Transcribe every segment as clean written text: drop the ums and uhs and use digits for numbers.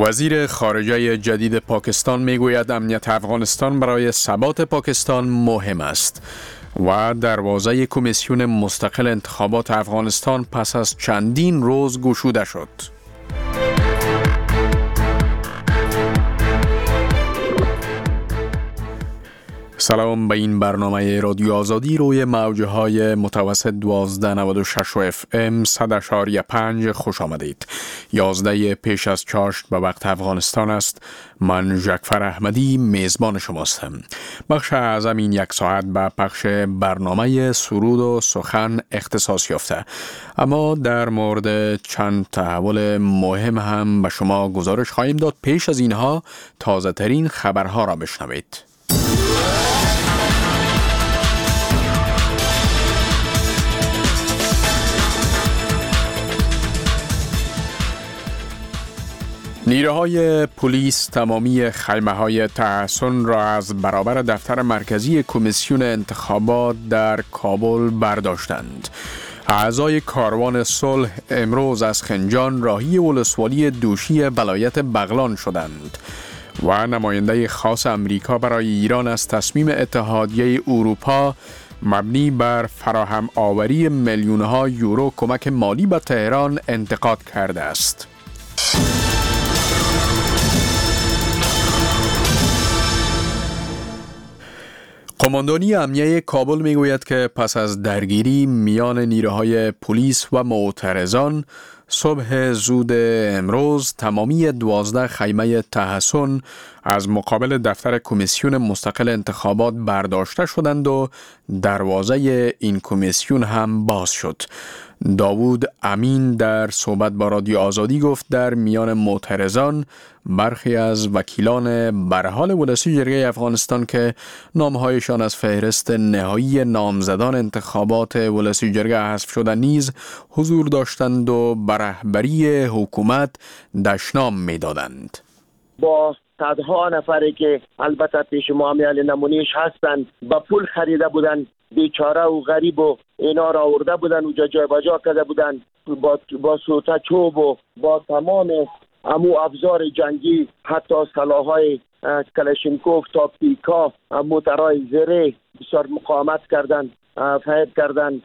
وزیر خارجه جدید پاکستان میگوید امنیت افغانستان برای ثبات پاکستان مهم است و دروازه کمیسیون مستقل انتخابات افغانستان پس از چندین روز گشوده شد. سلام به این برنامه رادیو آزادی روی موجه های متوسط 1296 و FM 100.5 خوش آمدید. 11 پیش از چاشت به وقت افغانستان است. من جعفر احمدی میزبان شماستم. بخش اعظم این یک ساعت به پخش برنامه سرود و سخن اختصاص یافته، اما در مورد چند تحول مهم هم به شما گزارش خواهیم داد. پیش از اینها تازه ترین خبرها را بشنوید. نیروهای پلیس تمامی خیمه‌های تحصن را از برابر دفتر مرکزی کمیسیون انتخابات در کابل برداشتند. اعضای کاروان صلح امروز از خنجان راهی ولسوالی دوشی ولایت بغلان شدند و نماینده خاص امریکا برای ایران از تصمیم اتحادیه اروپا مبنی بر فراهم آوری میلیون‌ها یورو کمک مالی به تهران انتقاد کرده است. قماندانی امنیه کابل میگوید که پس از درگیری میان نیروهای پلیس و معترضان صبح زود امروز تمامی 12 خیمه تحصن از مقابل دفتر کمیسیون مستقل انتخابات برداشته شدند و دروازه این کمیسیون هم باز شد. داوود امین در صحبت با رادیو آزادی گفت در میان معترضان برخی از وکیلان برحال ولسی جرگه افغانستان که نامهایشان از فهرست نهایی نامزدان انتخابات ولسی جرگه حذف شده نیز حضور داشتند و به رهبری حکومت دشنام می‌دادند. با صدها نفری که البته پیش ما میال نمونیش هستند با پول خریده بودند، بیچاره و غریب و اینا را آورده بودن و جای بجا کرده بودن با سوته چوب و با تمام امو افزار جنگی، حتی سلاح‌های کلاشینکوف تا پیکا، موترهای زره بسیار مقاومت کردند، فهد کردند.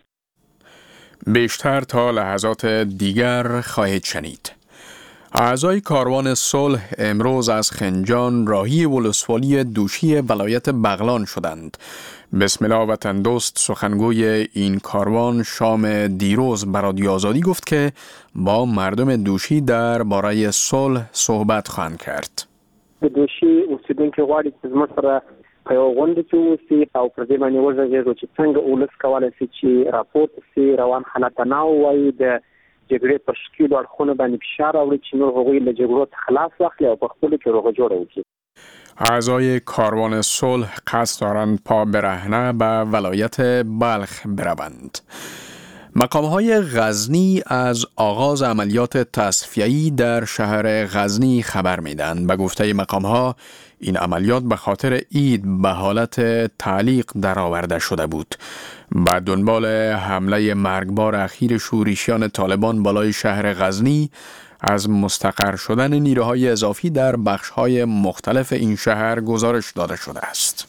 بیشتر تا لحظات دیگر خواهید شنید. اعضای کاروان صلح امروز از خنجان راهی ولسوالی دوشی ولایت بغلان شدند. بسم الله وطن دوست سخنگوی این کاروان شام دیروز به رادیو آزادی گفت که با مردم دوشی درباره صلح صحبت خواهند کرد. دوشي اوسیدونکو غواړي چې زموږ سره په یو غونډه کې اوسي او پر دې باندې وژغېږو چې څنګه ولس کولی شي چې راپورته سي، روان حالت نه ووایي، د جګړې پر شکیلو اړخونو باندې فشار راوړي چې نور هغوی له جګړو خلاص واخلي او په خپلو کې روغه جوړه وکړي. اعضای کاروان صلح قصد دارند پا برهنه به ولایت بلخ بروند. مقام‌های غزنی از آغاز عملیات تصفیه‌ای در شهر غزنی خبر میدن. به گفته مقام‌ها این عملیات به خاطر عید به حالت تعلیق درآورده شده بود. بعد دنبال حمله مرگبار اخیر شورشیان طالبان بالای شهر غزنی از مستقر شدن نیروهای اضافی در بخش‌های مختلف این شهر گزارش داده شده است.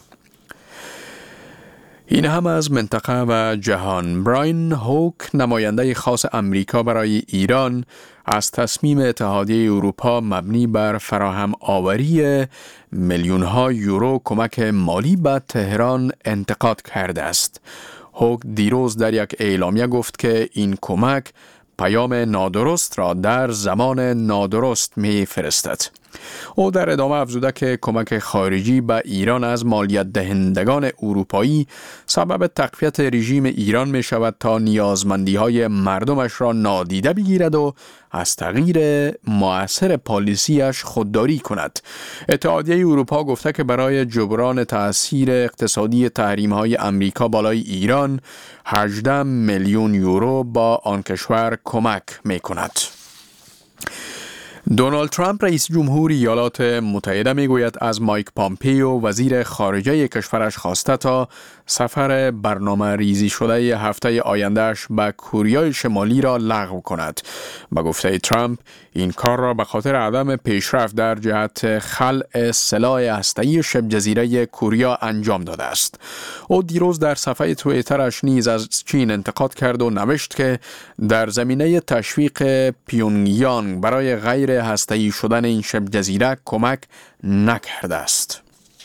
این هم از منطقه و جهان. براین هوک نماینده خاص امریکا برای ایران از تصمیم اتحادیه اروپا مبنی بر فراهم آوری میلیون‌ها یورو کمک مالی به تهران انتقاد کرده است. هوک دیروز در یک اعلامیه گفت که این کمک پیام نادرست را در زمان نادرست می فرستد. او در ادامه افزوده که کمک خارجی به ایران از مالیات دهندگان اروپایی سبب تقویت رژیم ایران می شود تا نیازمندی های مردمش را نادیده بگیرد و از تغییر مؤثر پالیسیش خودداری کند. اتحادیه اروپا گفته که برای جبران تأثیر اقتصادی تحریم های امریکا بالای ایران 18 میلیون یورو با آن کشور کمک می کند. دونالد ترامپ رئیس جمهور ایالات متحده میگوید از مایک پامپیو وزیر خارجه کشورش خواسته تا سفر برنامه ریزی شده هفته آیندهش به کره شمالی را لغو کند. به گفته ترامپ این کار را به خاطر عدم پیشرفت در جهت خلع سلاح هسته‌ای شبه جزیره کره انجام داده است. او دیروز در صفحه توییترش نیز از چین انتقاد کرد و نوشت که در زمینه تشویق پیونگیانگ برای غیر هسته‌ای شدن این شبه جزیره کمک نکرده است.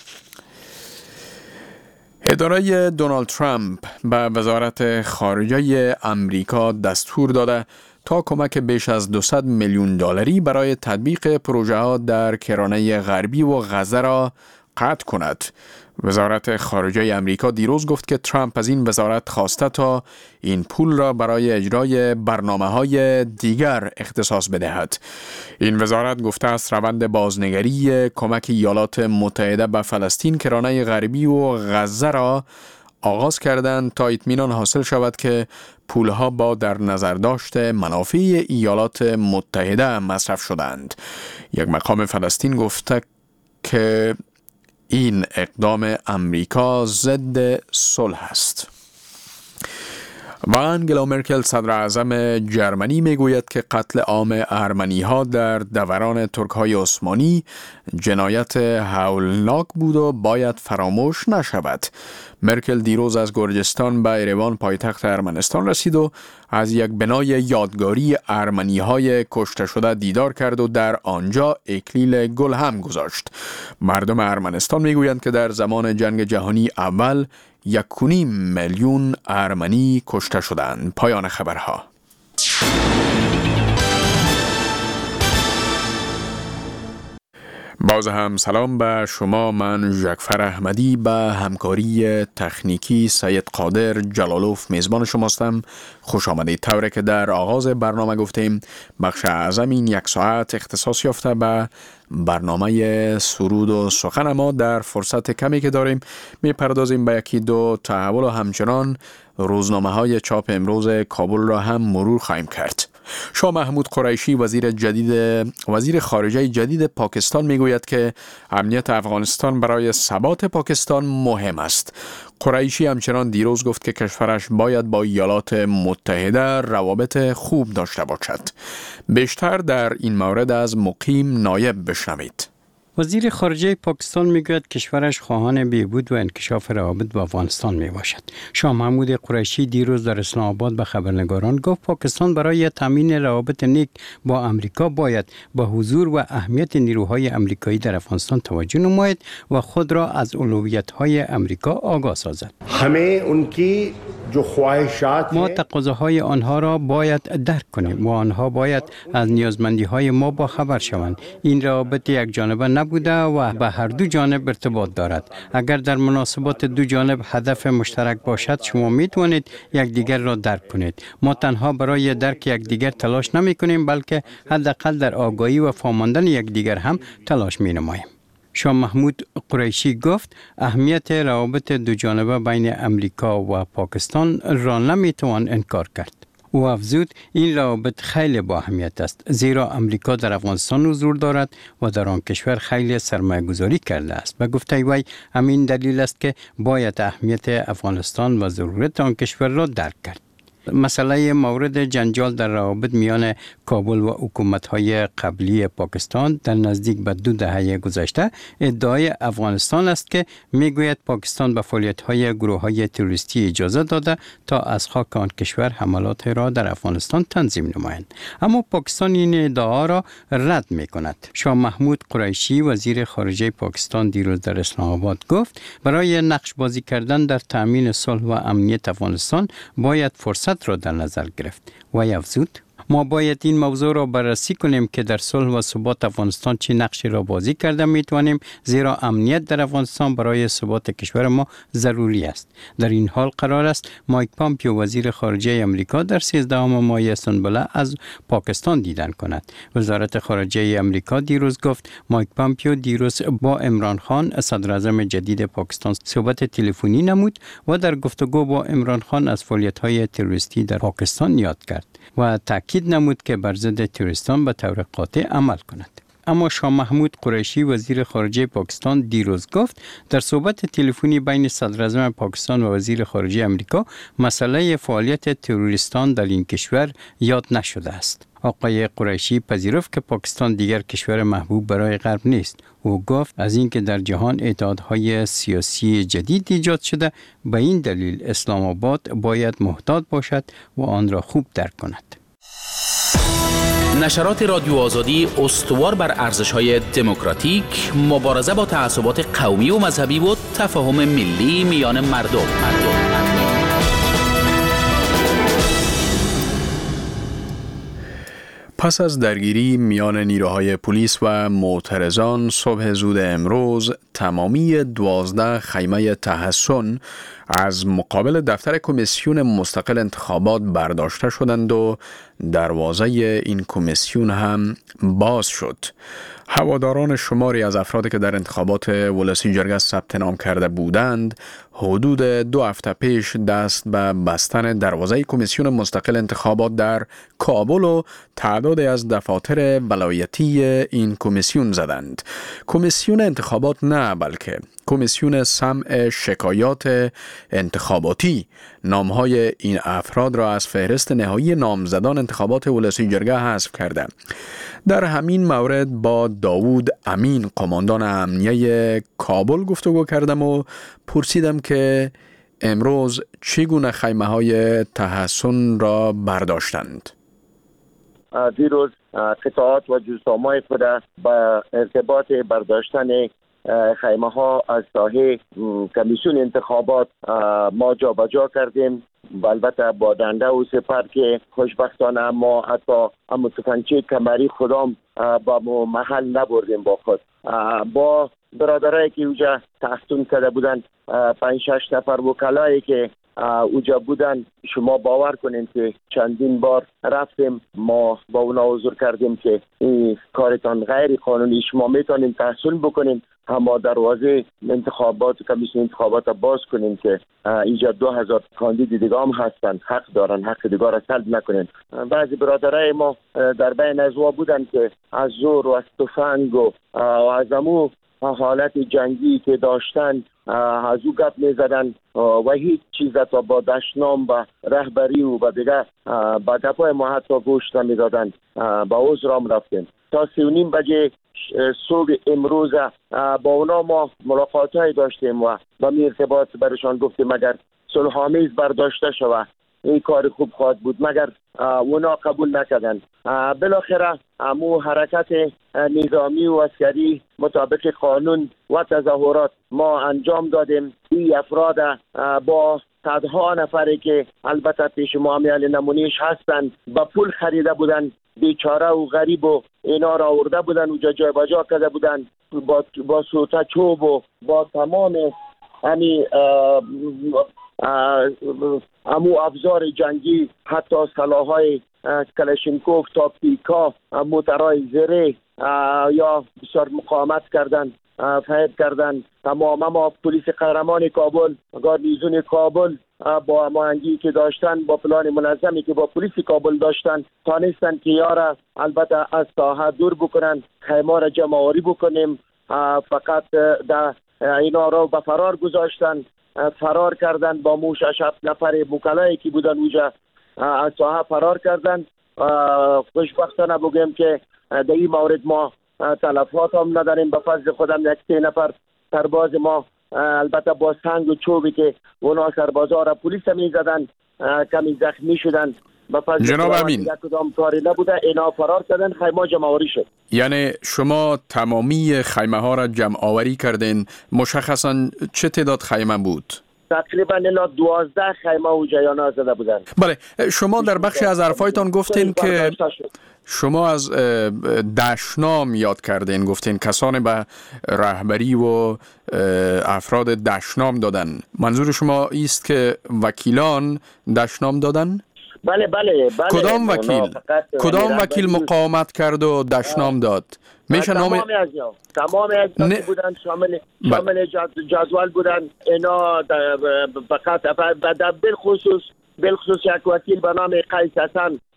اداره دونالد ترامپ به وزارت خارجه امریکا دستور داده تا کمک بیش از 200 میلیون دلاری برای تطبیق پروژه ها در کرانه غربی و غزه را قطع کند. وزارت خارجه امریکا دیروز گفت که ترامپ از این وزارت خواسته تا این پول را برای اجرای برنامه‌های دیگر اختصاص بدهد. این وزارت گفته است روند بازنگری کمک ایالات متحده به فلسطین، کرانه غربی و غزه را آغاز کردند تا اطمینان حاصل شود که پولها با در نظر داشت منافع ایالات متحده مصرف شدند. یک مقام فلسطین گفته که این اقدام امریکا ضد صلح است. و انگلا مرکل صدر اعظم جرمنی میگوید که قتل عام ارمنی ها در دوران ترک های عثمانی جنایت هولناک بود و باید فراموش نشود. مرکل دیروز از گرجستان به ایروان پایتخت ارمنستان رسید و از یک بنای یادگاری ارمنی های کشته شده دیدار کرد و در آنجا اکلیل گل هم گذاشت. مردم ارمنستان میگویند که در زمان جنگ جهانی اول 1.5 میلیون ارمنی کشته شدند. پایان خبرها. باز هم سلام به شما. من ژکفر احمدی به همکاری تکنیکی سید قادر جلالوف میزبان شماستم. خوش آمدید. طوری که در آغاز برنامه گفتیم بخش اعظم این یک ساعت اختصاص یافته به برنامه سرود و سخن. ما در فرصت کمی که داریم میپردازیم به یکی دو تحول و همچنان روزنامه های چاپ امروز کابل را هم مرور خواهیم کرد. شاه محمود قریشی وزیر خارجه جدید پاکستان میگوید که امنیت افغانستان برای ثبات پاکستان مهم است. قریشی همچنان دیروز گفت که کشورش باید با ایالات متحده روابط خوب داشته باشد. بیشتر در این مورد از مقیم نایب بشنوید. وزیر خارجه پاکستان میگوید کشورش خواهان بهبود و انکشاف روابط با افغانستان می باشد. شاه محمود قریشی دیروز در اسلام آباد به خبرنگاران گفت پاکستان برای تامین روابط نیک با امریکا باید با حضور و اهمیت نیروهای امریکایی در افغانستان توجه نماید و خود را از اولویت‌های امریکا آگاه سازد. ما تقاضاهای آنها را باید درک کنیم و آنها باید از نیازمندی‌های ما با خبر شوند. این روابط یک جانبه نبوده و به هر دو جانب ارتباط دارد. اگر در مناسبات دو جانب هدف مشترک باشد شما میتوانید یکدیگر را درک کنید. ما تنها برای درک یکدیگر تلاش نمی کنیم بلکه حداقل در آگاهی و فهماندن یکدیگر هم تلاش می نماییم. شاه محمود قریشی گفت اهمیت روابط دو جانبه بین امریکا و پاکستان را نمیتوان انکار کرد. او افزود این روابط خیلی با اهمیت است زیرا امریکا در افغانستان حضور دارد و در آن کشور خیلی سرمایه گذاری کرده است. به گفته وی همین دلیل است که باید اهمیت افغانستان و ضرورت آن کشور را درک کرد. مسئله مورد جنجال در روابط میان کابل و حکومت‌های قبلی پاکستان در نزدیک به 2 دهه گذشته ادعای افغانستان است که میگوید پاکستان به فعالیت‌های گروه‌های تروریستی اجازه داده تا از خاک آن کشور حملات را در افغانستان تنظیم نمایند. اما پاکستان این ادعا را رد می‌کند. شاه محمود قریشی وزیر خارجه پاکستان دیروز در اسلام آباد گفت برای نقش بازی کردن در تامین صلح و امنیت افغانستان باید فرصت را در نظر گرفت. و افزود ما باید این موضوع را بررسی کنیم که در صلح و ثبات افغانستان چه نقشی را بازی کرده میتوانیم زیرا امنیت در افغانستان برای ثبات کشور ما ضروری است. در این حال قرار است مایک پامپیو وزیر خارجه امریکا در 13 ماه استانبول از پاکستان دیدن کند. وزارت خارجه امریکا دیروز گفت مایک پامپیو دیروز با عمران خان صدر اعظم جدید پاکستان صحبت تلفنی نمود و در گفتگو با عمران خان از فعالیت‌های تروریستی در پاکستان یاد کرد و تاکید تاکید نمود که بر ضد تروریستان به طور قاطع عمل کند. اما شاه محمود قریشی وزیر خارجه پاکستان دیروز گفت در صحبت تلفنی بین صدر اعظم پاکستان و وزیر خارجه امریکا مسئله فعالیت تروریستان در این کشور یاد نشده است. آقای قریشی پذیرفت که پاکستان دیگر کشور محبوب برای غرب نیست. او گفت از اینکه در جهان اتحادهای سیاسی جدید ایجاد شده، به این دلیل اسلام آباد باید محتاط باشد و آن را خوب درک کند. نشرات رادیو آزادی استوار بر ارزش‌های دموکراتیک، مبارزه با تعصبات قومی و مذهبی و تفاهم ملی میان مردم. پس از درگیری میان نیروهای پلیس و معترضان صبح زود امروز، تمامی 12 خیمه تحصن از مقابل دفتر کمیسیون مستقل انتخابات برداشته شدند و دروازه این کمیسیون هم باز شد. هواداران شماری از افرادی که در انتخابات ولسی جرگه ثبت نام کرده بودند، حدود 2 هفته پیش دست به بستن دروازه کمیسیون مستقل انتخابات در کابل و تعدادی از دفاتر ولایتی این کمیسیون زدند. کمیسیون انتخابات نه، بلکه کمیسیون سمع شکایات انتخاباتی نامهای این افراد را از فهرست نهایی نامزدان انتخابات ولسی جرگه حذف کرده. در همین مورد با داوود امین، قماندان امنیه کابل گفتگو کردم و پرسیدم که امروز چگونه خیمه های تحصن را برداشتند. دیروز قطعات و جزئیات خود با ارتباط برداشتن خیمه ها از ساحه کمیسیون انتخابات ما جا به جا کردیم. البته با دنده و سپر که خوشبختانه ما حتی تفنگچی کمری خودم با محل نبردیم با خود. با برادرایی که اوجا تحصیل کرده بودن 5-6 نفر وکلایی که اوجا بودن، شما باور کنین که چندین بار رفتیم ما با اونا حضور کردیم که این کارتان غیر قانونی، شما میتونین تحصیل بکنین، اما دروازه انتخابات کمیسیون انتخابات باز کنین که اینجا 2000 کاندید دیگه هم هستن، حق دارن، حق دیگه را سلب نکنین. بعضی برادرای ما در بین ازوا بودن که از زور و از تفنگ و از امو حالت جنگی که داشتن از او گپ میزدن و هیچ چیز تا با دشنام و رهبری و با دیگه با گپای ما حتی گوش نمیدادن. با عذرام رفتیم تا 3:30 بجه صبح امروز با اونا ما ملاقاتایی داشتیم و با ارتباط برشان گفتیم اگر صلح‌آمیز برداشته شود این کار خوب خواهد بود، مگر اونا قبول نکردن. بالاخره امو حرکت نظامی و عسکری مطابق قانون و تظاهرات ما انجام دادیم. این افراد با صدها نفری که البته پیش ما عمل نمونیش هستند با پول خریده بودن، بیچاره و غریب و اینا را آورده بودن و جای بجا کرده بودن با سوتا چوب و با تمام امو افزار جنگی، حتی سلاح‌های کلاشینکوف تا پیکا، موترهای زره یا بسیار مقاومت کردن، فهد کردن. تمام ما پلیس قهرمان کابل، گاردیزون کابل با هماهنگی که داشتن با پلان منظمی که با پلیس کابل داشتن تانستن که یارا البته از ساحه دور بکنن، خیمه را جمع آوری بکنیم. فقط اینا را به فرار گذاشتن، فرار کردن با مو 6-7 نفر وکلایی که بودن اونجا از ساحه فرار کردن. خوشبختانه بگم که در این مورد ما تلفات هم نداریم. به فضل خودم 1-3 نفر سرباز ما البته با سنگ و چوبی که اونا سربازا را پلیس می زدن کمی زخمی شدن. جناب امین، کدام کاری نبوده، اینا فرار کردن، خیمه جمع آوری شد. یعنی شما تمامی خیمه ها را جمع آوری کردین. مشخصا چه تعداد خیمه بود؟ تقریبا 12 خیمه و جایانا زده بودن. بله، شما در بخشی از حرفایتان گفتین که شما از دشنام یاد کردین، گفتین کسان به رهبری و افراد دشنام دادن. منظور شما است که وکیلان دشنام دادن؟ بله. کدام وکیل؟ کدام وکیل مقاومت کرد و دشنام داد؟ میشه نام تمام از بودن، شامل جدول بودن. اینا فقط بالخصوص یک وکیل به نام قیس حسن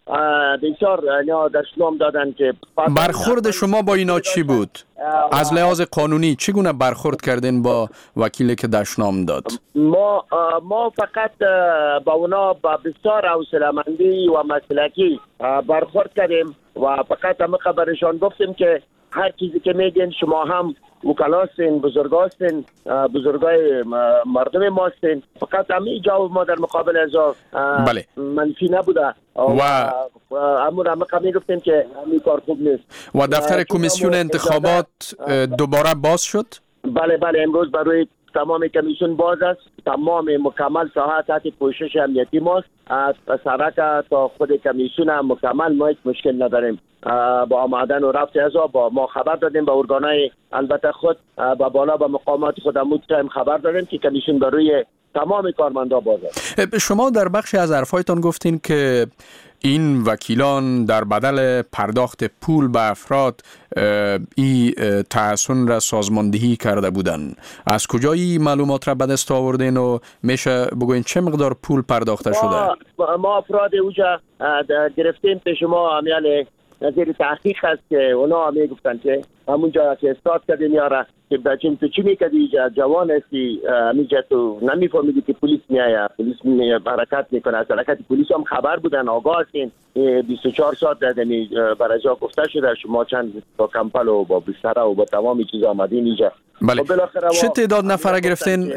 بسیار دستنام دادن که برخورد شما با اینا چی بود؟ از لحاظ قانونی چگونه برخورد کردین با وکیلی که دستنام داد؟ ما فقط با اونا با بسیار حوصله‌مندی و مسلکی برخورد کردیم و فقط هم خبرشان گفتیم که هر چیزی که میگین شما هم وکلاستین، بزرگاستین، بزرگای مردم ماستین. فقط همین جواب ما در مقابل از بله. منفی نبوده و همون گفتیم که همین کار خوب نیست. و دفتر کمیسیون انتخابات دوباره باز شد؟ بله امروز برای تمام کمیسیون باز است. تمام مکمل ساحه تحت پوشش امنیتی ماست. از سرک تا خود کمیسیون هم مکمل ما هیچ مشکل نداریم. با آمدن و رفت از با ما خبر دادیم به ارگانهای البته خود با بالا با مقامات خودمون خبر دادیم که کمیسیون برای تمام کارمندا باز است. شما در بخشی از حرفایتان گفتین که این وکیلان در بدل پرداخت پول به افراد این تحسن را سازماندهی کرده بودن. از کجایی معلومات را به دست آوردین و میشه بگوین چه مقدار پول پرداخته شده؟ ما افراد اوجا گرفتیم که شما امیال نظیر تحقیق هست که اونا میگفتن که همونجا که استاد کردین یارا که بچین تو چی میکردی جوان هستی همیجا تو نمیفهمیدی که پلیس میآید، پلیس حرکت میکنه. از حرکت پلیس هم خبر بودن، آگاه هستین. 24 ساعت دادنی برای جا گفته شده شما چند با کمپل و با بستره و با تمامی چیز آمدین اینجا. بله. چه تعداد نفر گرفتین؟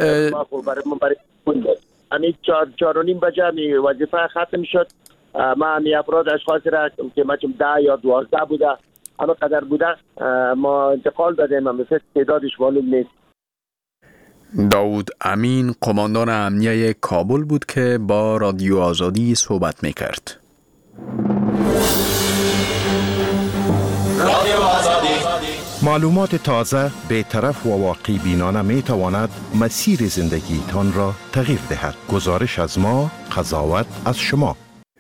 همین 4:30 بجه وظیفه ختم شد. ما همی افراد اشخاص را که مچم 10 یا 12 بوده همه قدر بوده ما انتقال دادیم. مثل تعدادش معلوم نیست. داود امین قماندان امنیه کابل بود که با رادیو آزادی صحبت میکرد. رادیو آزادی معلومات تازه، بی‌طرف و واقعی بینانه می تواند مسیر زندگیتان را تغییر دهد. گزارش از ما، قضاوت از شما.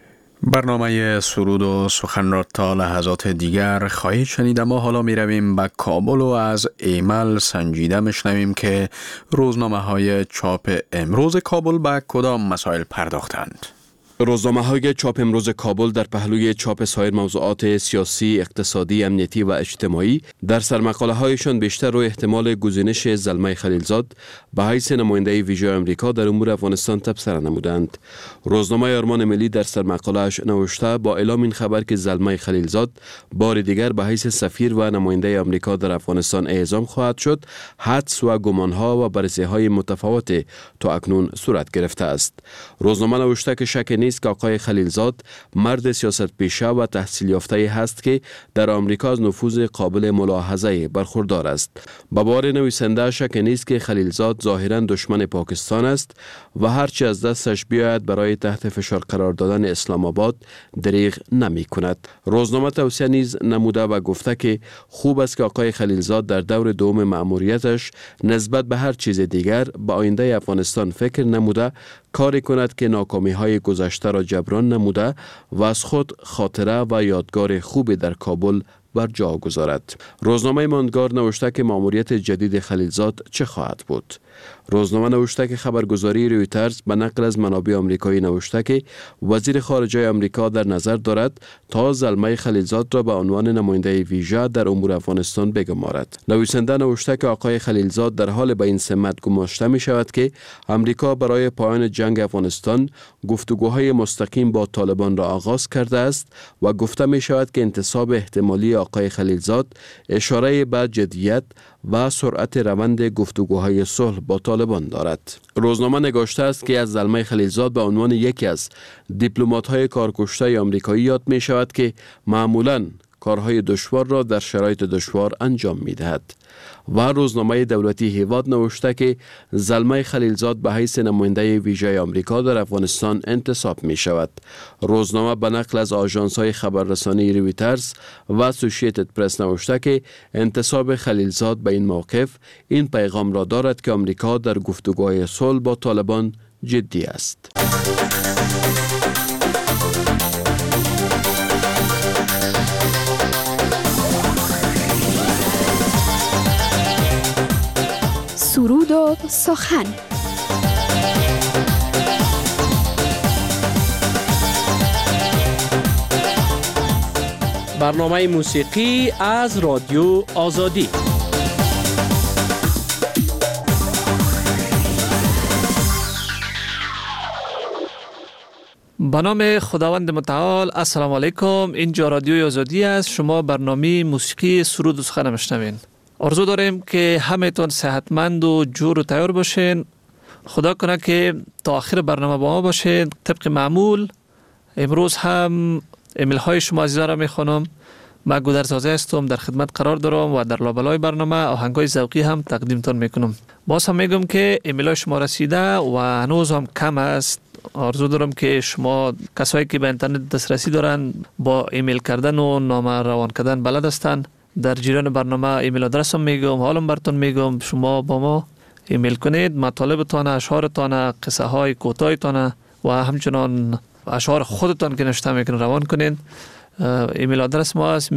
برنامه سرود و سخن را تا لحظات دیگر خواهید شنید. ما حالا می رویم به کابل و از ایمل سنجیده میشنویم که روزنامه های چاپ امروز کابل به کدام مسائل پرداختند. روزنامه‌های چاپ امروز کابل در پهلوی چاپ سایر موضوعات سیاسی، اقتصادی، امنیتی و اجتماعی در سرمقاله‌هایشان بیشتر روی احتمال گزینش زلمه خلیلزاد به حیث نماینده ویژه آمریکا در امور افغانستان تبصره نمودند. روزنامه آرمان ملی در سرمقاله‌اش نوشته با اعلام این خبر که زلمه خلیلزاد بار دیگر به حیث سفیر و نماینده آمریکا در افغانستان اعزام خواهد شد، حدس و گمان‌ها و بررسی‌های متفاوت تا اکنون صورت گرفته است. روزنامه نوشته که شک نیست که آقای خلیلزاد مرد سیاست پیشه و تحصیل یافته هست که در آمریکا از نفوذ قابل ملاحظه برخوردار است. به بار نویسنده شک نیست که خلیلزاد ظاهراً دشمن پاکستان است و هرچی از دستش بیاید برای تحت فشار قرار دادن اسلام آباد دریغ نمی کند. روزنامه توصیه نیز نموده و گفته که خوب است که آقای خلیلزاد در دور دوم مأموریتش نسبت به هر چیز دیگر به آینده افغانستان فکر نموده، کاری کند که ناکامی‌های گذشته را جبران نموده و از خود خاطره و یادگار خوبی در کابل بر جا گذارد. روزنامه ماندگار نوشته که مأموریت جدید خلیلزاد چه خواهد بود. روزنامه نوشته که خبرگزاری رویترز به نقل از منابع آمریکایی نوشته که وزیر خارجه آمریکا در نظر دارد تا زلمه خلیلزاد را به عنوان نماینده ویژه در امور افغانستان بگمارد. نویسنده نوشته که آقای خلیلزاد در حال به این سمت گماشته می شود که آمریکا برای پایان جنگ افغانستان گفتگوهای مستقیم با طالبان را آغاز کرده است و گفته می شود که انتصاب احتمالی آقای خلیلزاد اشاره به جدیت و سرعت روند گفتگوهای صلح با طالبان دارد. روزنامه نگاشته است که از زلمه خلیلزاد به عنوان یکی از دیپلمات‌های کارکشته آمریکایی یاد می شود که معمولاً کارهای دشوار را در شرایط دشوار انجام می دهد. و روزنامه دولتی هیواد نوشته که زلمه خلیلزاد به حیث نماینده ویژه آمریکا در افغانستان انتصاب می شود. روزنامه به نقل از آژانس‌های خبررسانی رویترز و اسوسییتد پرس نوشته که انتصاب خلیلزاد به این موقف این پیغام را دارد که آمریکا در گفتگوهای صلح با طالبان جدی است. سرود و سخن. برنامه موسیقی از رادیو آزادی. به نام خداوند متعال. السلام علیکم. اینجا رادیو آزادی است. شما برنامه موسیقی سرود و سخن میشنوین. آرزو داریم که همه‌تون صحتمند و جور و تیار باشین. خدا کنه که تا آخر برنامه با ما باشین. طبق معمول امروز هم ایمیل های شما عزیزان را میخوانم. من گودرزاده هستم، در خدمت قرار دارم و در لابلای برنامه آهنگای ذوقی هم تقدیمتون میکنم. باز هم میگم که ایمیل های شما رسیده و هنوز هم کم است. آرزو دارم که شما کسایی که به اینترنت دسترسی دارن با ایمیل کردن و نامه روان کردن بلد هستن، در جریان برنامه ایمیل آدرسم میگم، حالم براتون میگم، شما با ما ایمیل کنید، مطالبتان، اشعارتان، قصه های کوتاهتان و همچنان اشعار خودتان که نوشته میکنید روان کنید. ایمیل آدرس ما است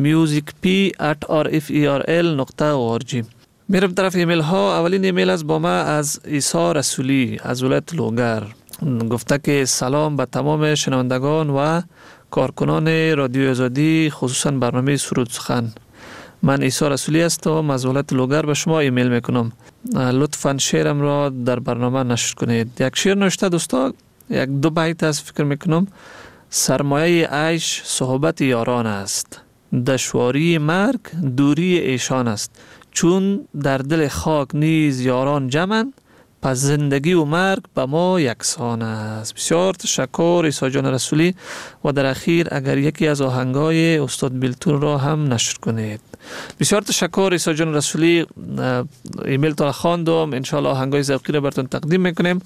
musicp@rferl.org. میرم طرف ایمیل ها. اولین ایمیل از با ما از عیسی رسولی از ولایت لوگر. گفته که سلام به تمام شنوندگان و کارکنان رادیو آزادی، خصوصا برنامه سرود سخن. من عیسی رسولی هستم، از ولایت لوگر به شما ایمیل میکنم. لطفاً شعرم را در برنامه نشر کنید. یک شعر نوشته دوستا، یک دو بیت از فکر میکنم. سرمایه عیش صحبت یاران است، دشواری مرگ دوری ایشان است. چون در دل خاک نیز یاران جمعند، پس زندگی و مرگ به ما یکسان است. بسیار تشکر عیسی جان رسولی. و در اخیر اگر یکی از آهنگای استاد بیلتون را هم نشر کنید. بسیار تشکر عیسی جان رسولی. ایمیل تا خواندم، انشالله آهنگای ذوقی را براتون تقدیم میکنیم.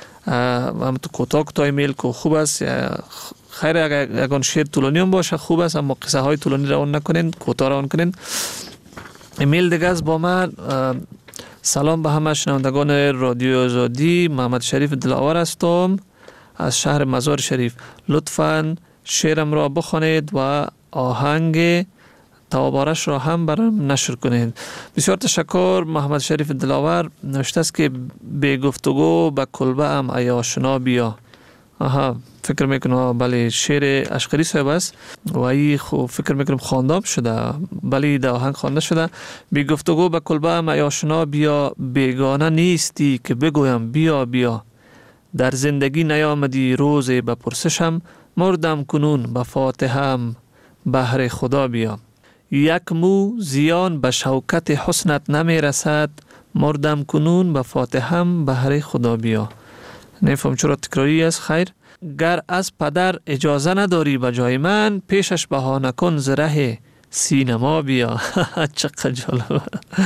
هم تو کوتاه ایمیل که خوب است. خیر اگر شعر طولانی هم باشه خوب است، اما قصه های طولانی روان نکنین، کوتاه روان کنین. ایمیل دیگه از با من. سلام به همه شنوندگان رادیو آزادی. محمد شریف دلاور هستم از شهر مزار شریف. لطفاً شعرم را بخوانید و آهنگ توابارش را هم برام نشر کنید. بسیار تشکر محمد شریف دلاور. نوشته است که به گفتگو به کلبه ام ای آشنا بیا. فکر میکنم بله شعر اشقری صاحب است و ای خو فکر میکنم خواندم شده، بله در آهنگ خوانده شده. بی گفتگو به کلبه ام ای آشنا بیا، بیگانه نیستی که بگویم بیا بیا. در زندگی نیامدی روز به پرسشم، مردم کنون به فاتحم بهر خدا بیا. یک مو زیان به شوکت حسنت نمی رسد، مردم کنون به فاتحم بهر خدا بیا. نفهم چرا تکراری است. خیر، گر از پدر اجازه نداری به جای من، پیشش بهانه کن ز ره سینما بیا. چقدر جالب.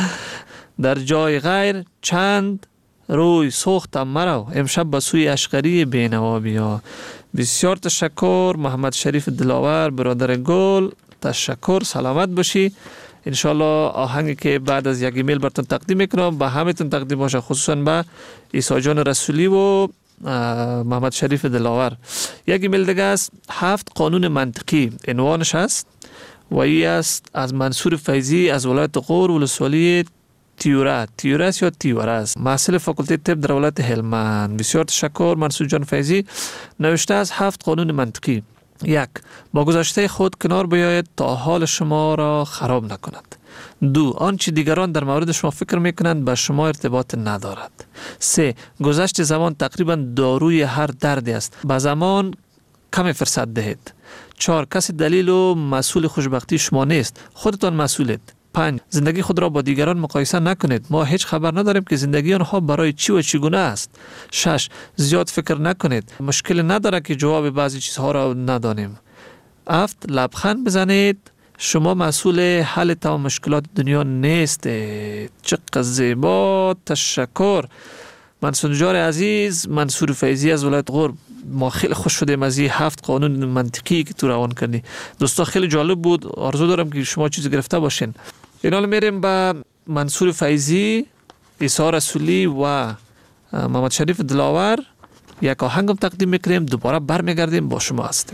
در جای غیر چند روی سوختم مرو، امشب به سوی اشقری بینوا بیا. بسیار تشکر محمد شریف دلاور برادر گل. تشکر، سلامت باشی. انشالله آهنگی که بعد از یک ایمیل براتون تقدیم میکنم به همتون تقدیم باشه، خصوصا به عیسی جان رسولی و محمد شریف دلاور. یک ایمیل دیگه است. 7 قانون منطقی عنوانش است و ای است از منصور فیضی از ولایت غور ولسوالی تیوره است یا تیوره است، محصل فاکولته طب در ولایت هلمند. بسیار تشکر منصور جان فیضی. نوشته از 7 قانون منطقی. 1. با گذشته خود کنار بیاید تا حال شما را خراب نکند. 2. آنچه دیگران در مورد شما فکر میکنند با شما ارتباط ندارد. 3. گذشت زمان تقریبا داروی هر دردی است، به زمان کمی فرصت دهید. 4. کسی دلیل و مسئول خوشبختی شما نیست، خودتان مسئولید. 5. زندگی خود را با دیگران مقایسه نکنید، ما هیچ خبر نداریم که زندگی آنها برای چی و چگونه است. 6. زیاد فکر نکنید، مشکل نداره که جواب بعضی چیزها را ندانیم. 7. لبخند بزنید، شما مسئول حل تمام مشکلات دنیا نیستید. چقدر زیبا. تشکر منصور جان عزیز. منصور فیضی از ولایت غور. ما خیلی خوش شدیم از این 7 قانون منطقی که تو روان کردی. دوستا خیلی جالب بود. آرزو دارم که شما چیزی گرفته باشین. اینال میریم به منصور فیضی، عیسی رسولی و محمد شریف دلاور. یک آهنگم تقدیم میکنیم، دوباره برمیگردیم با شما هستیم.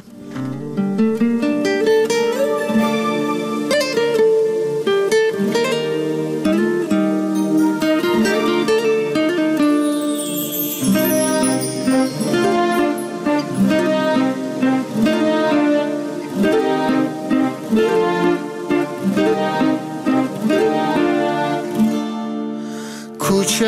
کوچه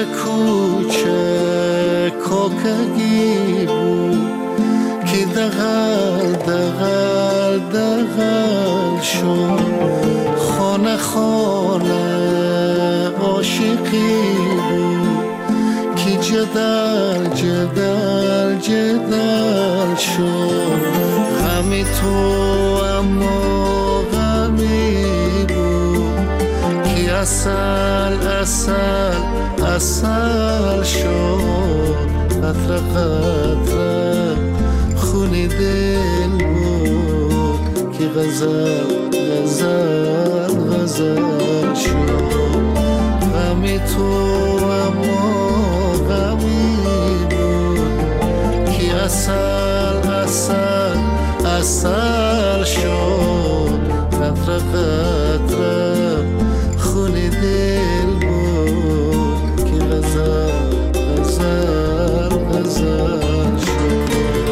کوچه کوکگی بود که دغل دغل دغل شد خانه خانه عاشقی بود که جدل جدل جدل شد غمی تو اما غمی بود که اصل اصل اصل شد قطره قطره خونی دل بود که غزل غزل غزل شد غمی تو اما غمی بود که اصل اصل اصل شد قطره قطره خونی دل بود که غزل غزل غزل شد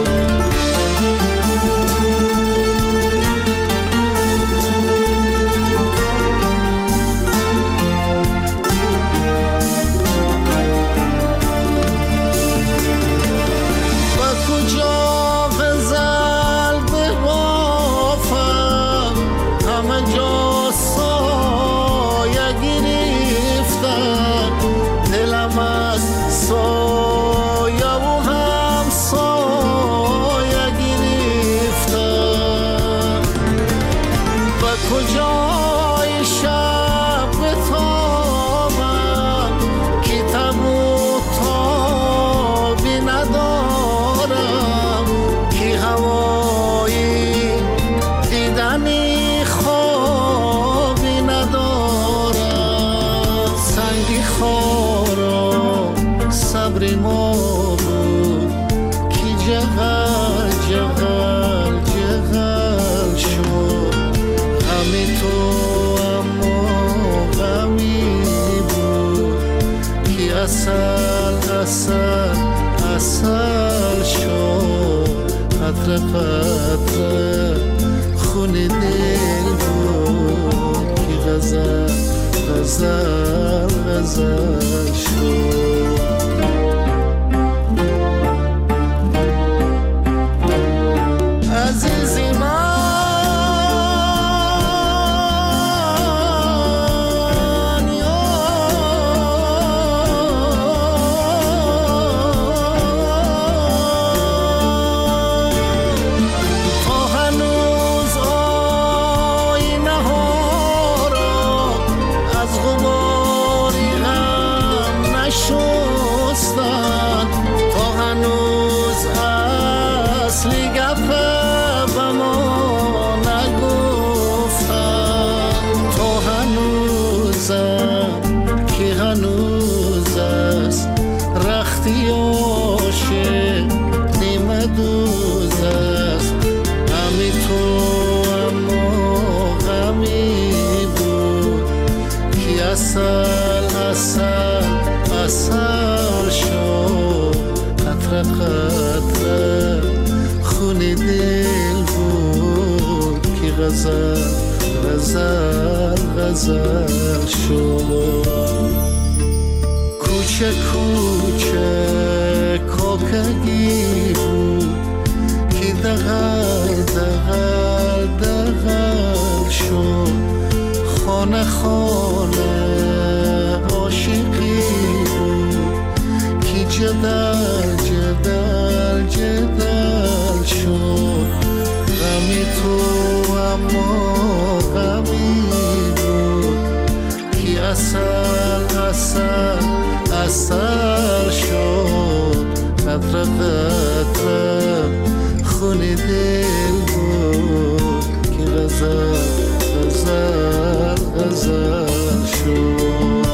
اصل شد قطره قطره خونی دل بود که غزل غزل غزل شد عزیزی من اصل شد قطره قطره خونی دل بود که غزل غزل غزل شد کوچه کوچه کوکگی بود که دغل دغل دغل شد خانه خانه عاشقی بود که جدل جدل جدل شد غمی تو اما غمی بود که اصل اصل اصل شد قطره قطره خونی دل بود که غزل غزل غزل شد.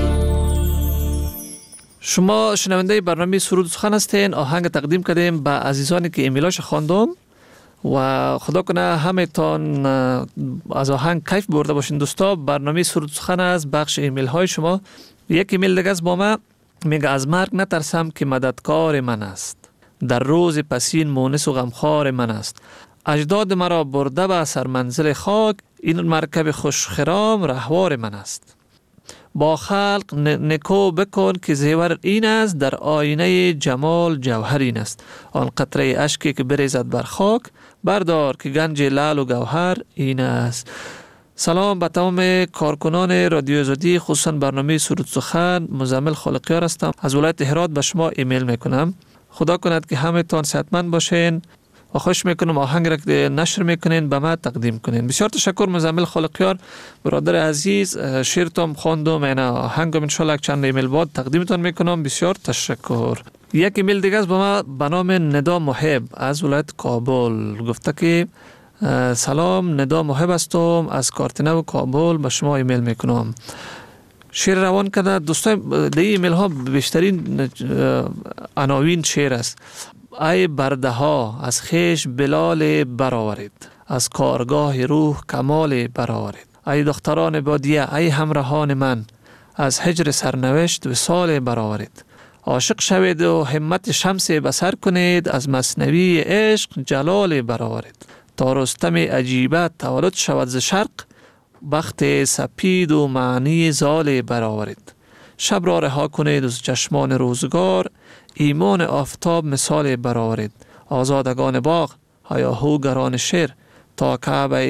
شما شنونده برنامه سرود و سخن هستین. آهنگ تقدیم کردیم به عزیزانی که ایمیلاش خواندم و خدا کنه همه تان از آهنگ کیف برده باشین. دوستا، برنامه سرود و سخن از بخش ایمیل های شما. یک ایمیل دیگه از با ما میگه از مرگ نترسم که مددکار من است، در روز پسین مونس و غمخوار من است. اجداد مرا برده به سرمنزل خاک، این مرکب خوشخرام رهوار من است. با خلق نکو بکن که زیور این است، در آینه جمال جوهر این است. آن قطره اشکی که بریزد بر خاک، بردار که گنج لعل و گوهر این است. سلام به تمام کارکنان رادیو آزادی، خصوصا برنامه سرود سخن. مزمل خالقیار هستم، از ولایت هرات به شما ایمیل میکنم. خدا کند که همه تان صحتمند باشین و خوش میکنم آهنگ را که نشر میکنین به ما تقدیم کنین. بسیار تشکر مزمل خالقیار برادر عزیز، شعرتم خواندم، این آهنگم ان شاء الله چند ایمیل بعد تقدیمتون میکنم. بسیار تشکر. یک ایمیل دیگه از با ما به نام ندا محب از ولایت کابل گفته که سلام، ندا محب هستم، از کارتنو کابل به شما ایمیل میکنم. شعر روان کرده دوستان. در ایمیل ها بیشترین عناوین شعر است. ای برده ها از خیش بلال برآورید، از کارگاه روح کمال برآورید. ای دختران بادیه، ای همراهان من، از هجر سرنوشت وصال برآورید. عاشق شوید و همت شمس بصر کنید، از مثنوی عشق جلال برآورید. تا رستم عجیبه تولد شود ز شرق، بخت سپید و معنی زال برآورید. شب را رها کنید از چشمان روزگار، ایمان آفتاب مثال برآورید. آزادگان باغ، هیاهوگران شعر، تا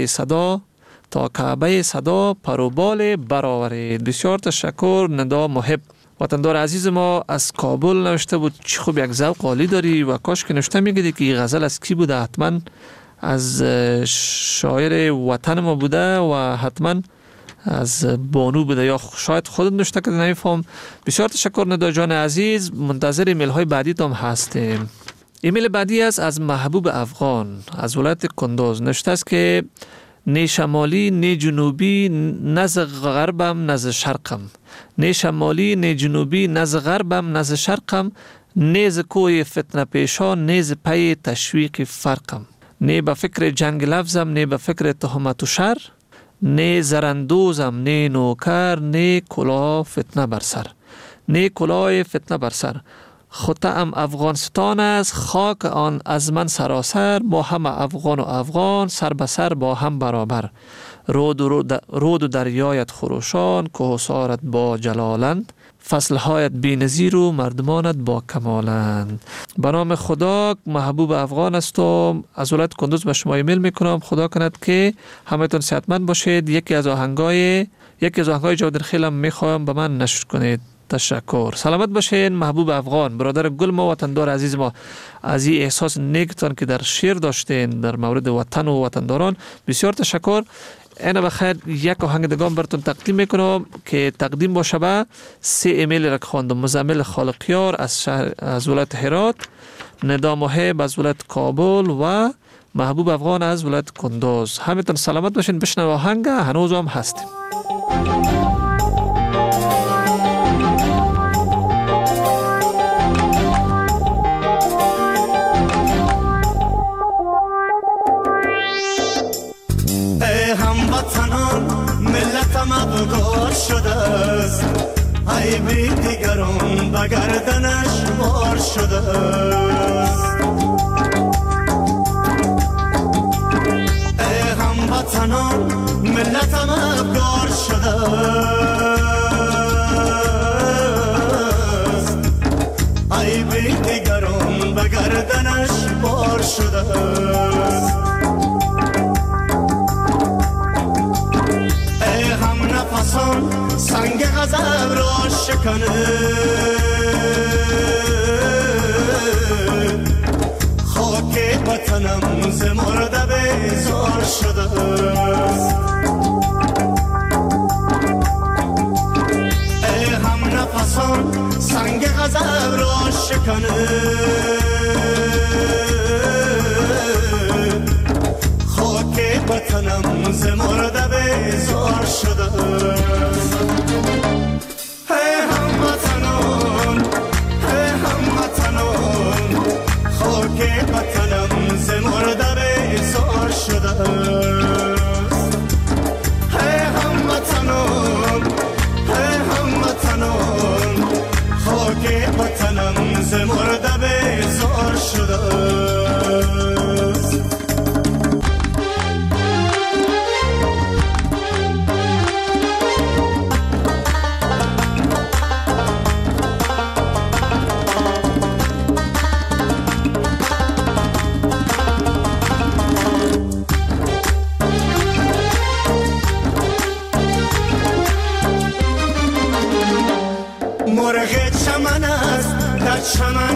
کعبه صدا پر و بال برآورید. بسیار تشکر ندا محب. وطندار عزیز ما از کابل نوشته بود. چه خوب یک ذوق عالی داری و کاش که نوشته میگیدی که این غزل از کی بوده. حتما از شاعر وطن ما بوده و حتما از بانو بوده یا شاید خودت نوشته که نمیفهم. بسیار تشکر ندا جان عزیز. منتظر ایمیل های بعدی تام هستیم. ایمیل بعدی از محبوب افغان از ولایت کندوز نوشته است که نه شمالی نه جنوبی، نه ز غربم نه ز شرقم. نه شمالی نه جنوبی، نه ز غربم نه ز شرقم. نه ز کوی فتنه پیشان، نه ز پی تشویق فرقم. نه به فکر جنگ لفظم، نه به فکر تهمت و شر. نه زرندوزم نه نوکر، نه کلاه فتنه بر سر. نه کلاه فتنه بر سر. خطه‌ام افغانستان است، خاک آن از من سراسر. با هم افغان و افغان، سر به سر با هم برابر. رود و دریایت خروشان، کوهسارت با جلالند. فصلهایت بی نظیر و مردمانت با کمالند. به نام خدا محبوب افغان هستم، از ولایت کندوز به شما ایمیل میکنم. خدا کند که همتون صحتمند باشید. یکی از آهنگای جاودر خیلم میخوایم به من نشر کنید. تشکر. سلامت باشین محبوب افغان. برادر گل ما وطندار عزیز ما، از این احساس نیکتان که در شعر داشتین در مورد وطن و وطنداران بسیار تشکر. اینا بخیر یک آهنگ دگان براتون تقدیم میکنم که تقدیم باشه به 3 ایمیل را خواندم. مزمل خالقیار از ولایت هرات، ندا محب از ولایت کابل و محبوب افغان از ولایت کندوز. همتون سلامت باشین. بشنو آهنگ، هنوز هم هستیم. ابگار شده است، ای بی دیگران به گردنش بار شده است. ای هموطنان ملتم ابگار شده است، ای بی دیگران به گردنش بار شده است. سنگ غضب را شکنه، خاک وطنم ز مرده بیزار شده است. ای هم نفسان سنگ غضب را شکنه، خاک وطنم ز مرده بیزار شده است. ای هموطنان، ای هموطنان، خاک وطنم ز مرده بیزار شده است. ای هموطنان، ای هموطنان، خاک وطنم ز مرده بیزار شده است.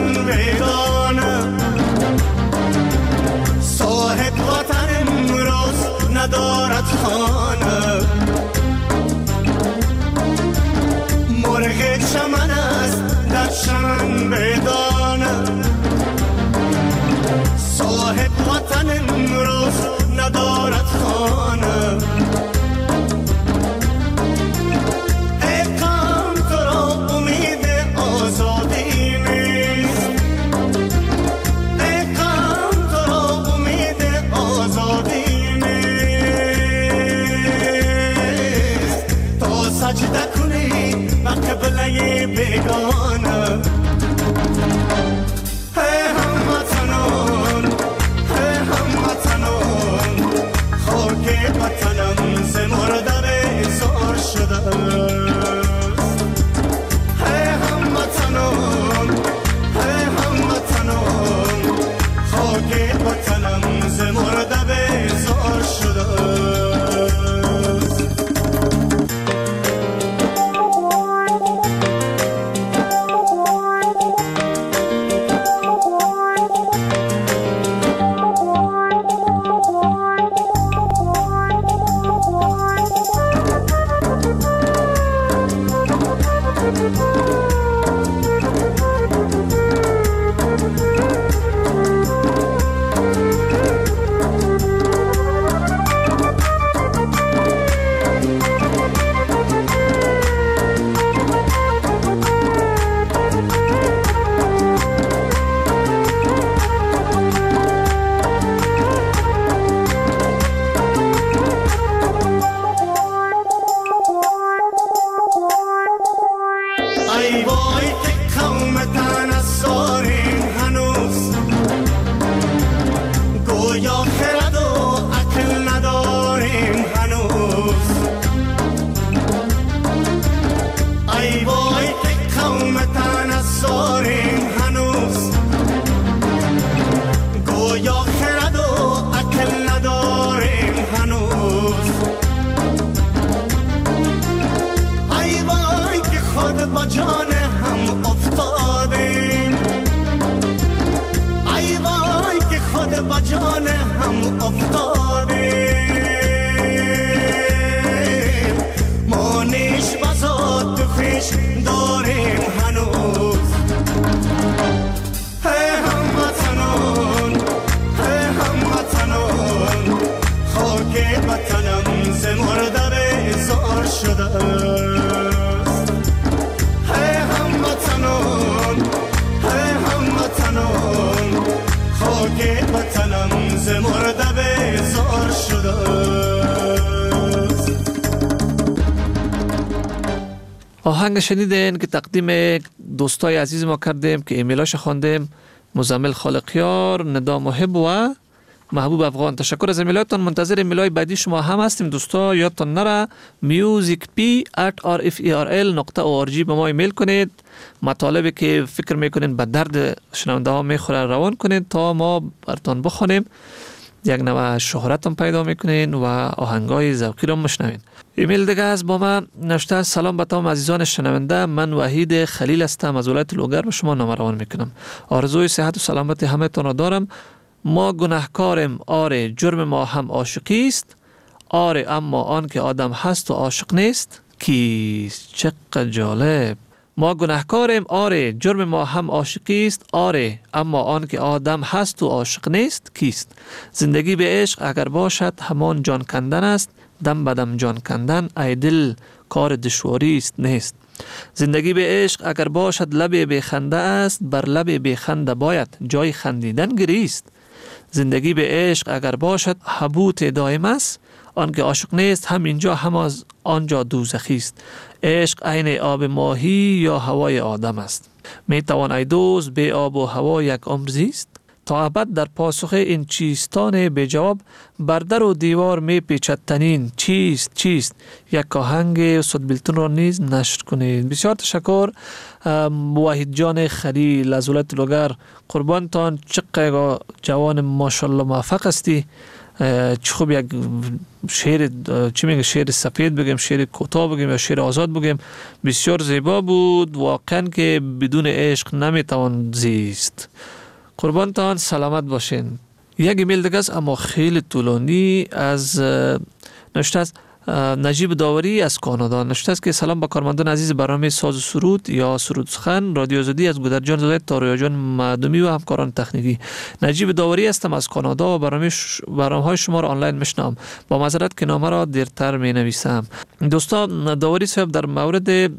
چمن ویرانه صاحب وطن امروز ندارد خانه مرغ چمن است در چمن ویرانه صاحب وطن امروز ندارد خانه بیگانه هموطنان خاک وطنم ز مرده بیزار شده است هموطنان خاک وطنم ز مرده بیزار شده است آهنگ شنیدین که تقدیم دوستای عزیز ما کردیم که ایمیلاش خواندیم، مزمل خالقیار، ندا محب و محبوب افغان. تشکر از ایمیلاتون. منتظر ایمیلای بعدی شما هم هستیم دوستا. یادتون نره musicp@rferl.org به ما ایمیل کنید. مطالبی که فکر میکنین به درد شنونده ها میخوره روان کنید تا ما براتون بخونیم. یک نوع شهرت هم پیدا میکنین و آهنگای ذوقی رو مشنوین. ایمیل دیگه از با من نوشته: سلام به تمام عزیزان شنونده، من وحید خلیل هستم از ولایت لوگر به شما نامه روان میکنم. آرزوی صحت و سلامت همه تون را دارم. ما گناهکاریم، آره جرم ما هم عاشقی است، آره اما آن که آدم هست و عاشق نیست کیست؟ چقدر جالب. ما گناهکاریم، آره جرم ما هم عاشقی است، آره اما آن که آدم هست و عاشق نیست کیست؟ زندگی به عشق اگر باشد همان جان کندن است، دم بدم جان کندن ای دل کار دشواری است نیست. زندگی به عشق اگر باشد لب بخنده است، بر لب بخنده باید جای خندیدن گریست. زندگی به عشق اگر باشد حبوط دائم است، آنکه عاشق نیست هم اینجا هم از آنجا دوزخی است. عشق عین آب ماهی یا هوای آدم است. می توان ای دوست به آب و هوا یک عمر زیست؟ تا ابد در پاسخ این چیستان به جواب، بر در و دیوار می پیچد تنین چیست؟ یک آهنگ استاد بیلتون را نیز نشر کنید. بسیار تشکر وحید جان خلیل از ولایت لوگر. قربانتان، چقدر جوان ماشاءالله موفق هستی. چه خوب یک شعر چی میگه شعر سفید بگیم، شعر کوتاه بگیم یا شعر آزاد بگیم، بسیار زیبا بود واقعا که بدون عشق نمیتوان زیست. قربانتان سلامت باشین. یک ایمیل دیگه است اما خیلی طولانی از نوشته است نجیب داوری از کانادا. نوشته است که سلام با کارمندان عزیز برنامه ساز و سرود یا سرود سخن رادیو آزادی از گودرجان زاده تا رویاجان معدومی و همکاران تکنیکی. نجیب داوری هستم از کانادا و برنامه‌های شما را آنلاین میشنوم. با معذرت که نامه را دیرتر می نویسم. دوستان داوری صاحب در مورد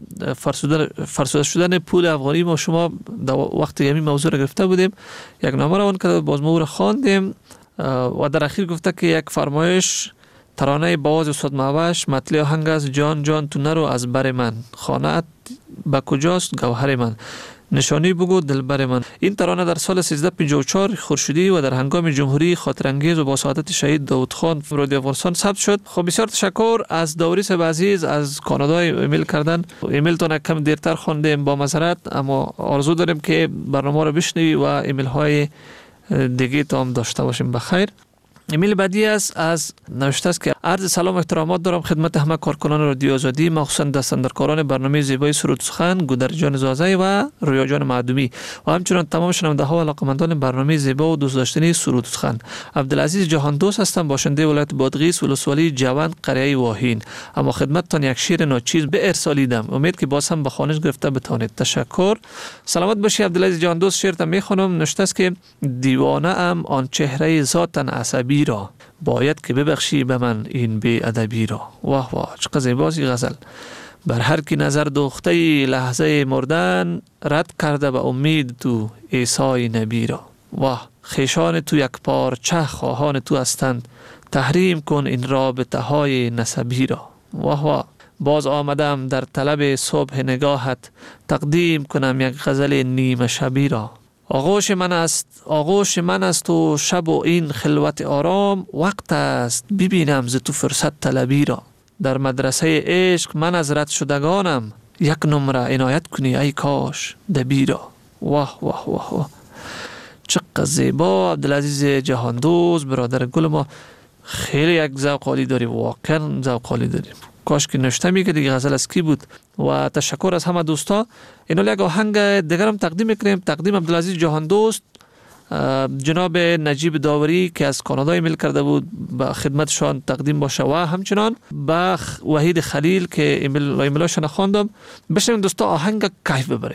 فرسوده شدن پول افغانی ما شما وقتی همین موضوع را گرفته بودیم، یک نامه را اون که باز ما او را خواندیم و در اخیر گفته که یک فرمایش ترانه باز استاد معوش مطلع آهنگ است جان جان تو نرو از بر من، خانه‌ات به کجاست گوهر من، نشانی بگو دلبر من. این ترانه در سال 1354 خورشیدی و در هنگام جمهوری خاطر انگیز و با سعادت شهید داود خان رادیو افغانستان ثبت شد. خب بسیار تشکر از داوری صاحب عزیز از کانادا ایمیل کردن. ایمیلتون کم دیرتر خواندیم با معذرت، اما آرزو داریم که برنامه رو بشنوی و ایمیل های دیگه تا هم داشته باشیم. بخیر. ایمیل بعدی است از نوشته است که عرض سلام و احترامات دارم خدمت همه کارکنان رادیو آزادی، مخصوصا دستاندرکاران برنامه زیبای سرود سخن گودرجان زازه و رویاجان معدومی و همچنین تمام شنونده ها و علاقه‌مندان برنامه زیبا و دوست داشتنی سرود سخن. عبدالعزیز جهان دوست هستم، باشنده ولایت بادغیس ولسوالی جوند قریه واهین. اما خدمتتان یک شعر ناچیز به ارسالیدم، امید که باز هم به خوانش گرفته بتوانید. تشکر. سلامت باشی عبدالعزیز جهان دوست. شعرتم میخوانم. نوشته است که دیوانه ام آن چهره ذاتاً عصبی را، باید که ببخشی به من این بی ادبی را. واه واه چقدر زیباست غزل. بر هر کی نظر دوخته لحظه مردن، رد کرده به امید تو عیسی نبی را. واه خیشان تو یک پارچه خواهان تو هستند، تحریم کن این رابطه های نسبی را. واه واه باز آمدم در طلب صبح نگاهت، تقدیم کنم یک غزل نیمه شبی را. آغوش من است و شب و این خلوت آرام، وقت است ببینم ز تو فرصت طلبی را. در مدرسه عشق من از رد شدگانم، یک نمره عنایت کنی ای کاش دبی را. واه واه واه واه چقدر زیبا. عبدالعزیز جهاندوز برادر گل ما، خیلی یک ذوق عالی داری، واقعا ذوق عالی داری. کاش که نوشته میگه دیگه غزل از کی بود. و تشکر از همه دوستا. اینو یک آهنگ دیگر هم تقدیم میکنیم. تقدیم عبدالعزیز جهاندوست، جناب نجیب داوری که از کانادا ایمیل کرده بود به خدمتشان تقدیم باشه و همچنان به وحید خلیل که ایمیلاشون خواندم. بشنویم دوستا آهنگ کیف ببریم.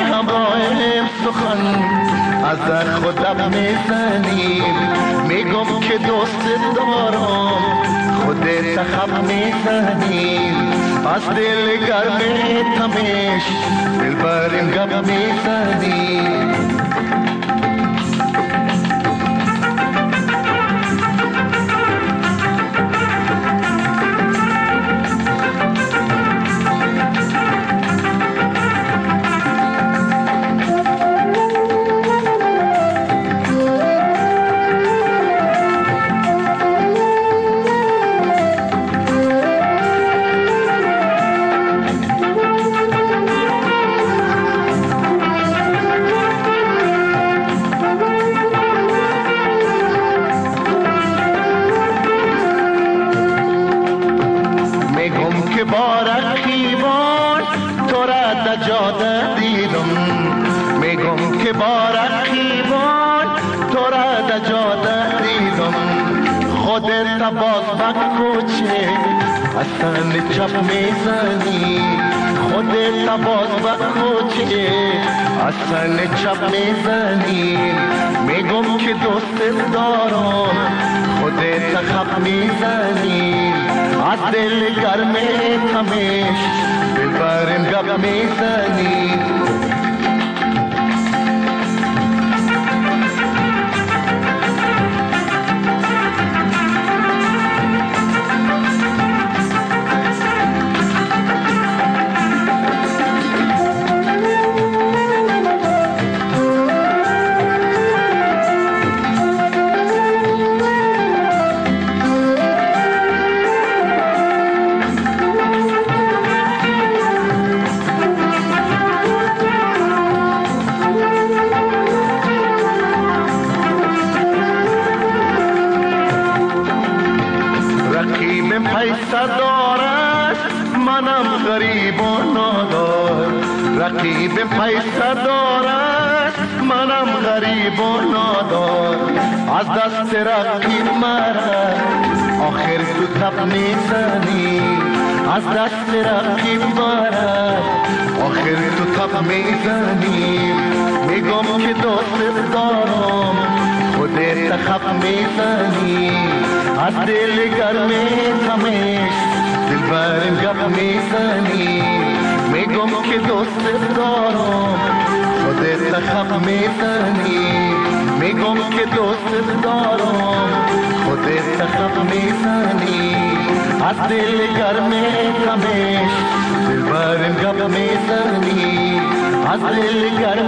از در خودم میزنیم، میگم که دوست دارم خودت خب میزنی از دل گرم تمش دل بریم گپ میزنی اصلا چپ میزنی خودت باز بخوچه اصلا چپ میزنی میگم که دوست دارم خودت خب میزنی از دل گرم تمش دل برم گپ میزنی رقیب پیسه دارد منم غریب و نادار از دست رقیب مرا آخر تو تب میزنی از دست رقیب مرا آخر تو تب میزنی میگم که دوست دارم خودت خب میزنی از دل گرم تمش دل برم گپ میزنی میگم که دوست دارم خودت خب میزنی میگم که دوست دارم خودت خب میزنی از دل گرم تمش دل برم گپ میزنی از دل گرم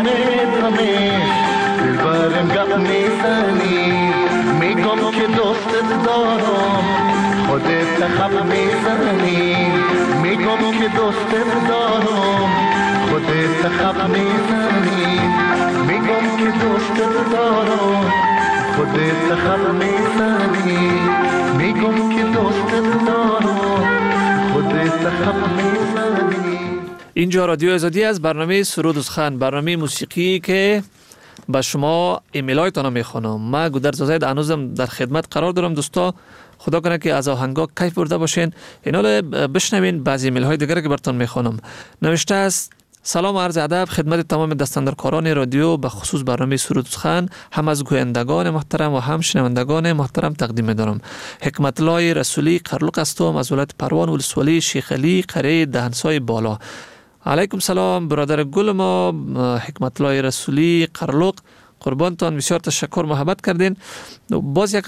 تمش دل برم گپ میزنی میگم که دوست دارم خودت خب میزنی میگم که دوست دارم خودت خب میزنی میگم که دوست دارم خودت خب میزنی میگم که دوست دارم خودت خب میزنی. اینجا رادیو آزادی از برنامه سرود و سخن، برنامه موسیقی که با شما ایمیل هایتان میخوانم. من گودرز زاید هنوزم در خدمت قرار دارم. دوستا خدا کنه که از آهنگا کیف برده باشین. اینا بشنوین بعضی ایمیل های دیگر که براتون میخوانم. نوشته است: سلام و عرض ادب خدمت تمام دستاندرکاران رادیو، به خصوص برنامه سرود و سخن، هم از گویندگان محترم و هم شنوندگان محترم تقدیم دارم. حکمت الله رسولی قرلق هستم از ولایت پروان ولسوالی شیخ علی قریه دهنسای بالا. علیکم سلام برادر گل ما حکمت الله رسولی قرلق، قربانتان، بسیار تشکر، محبت کردین. باز یک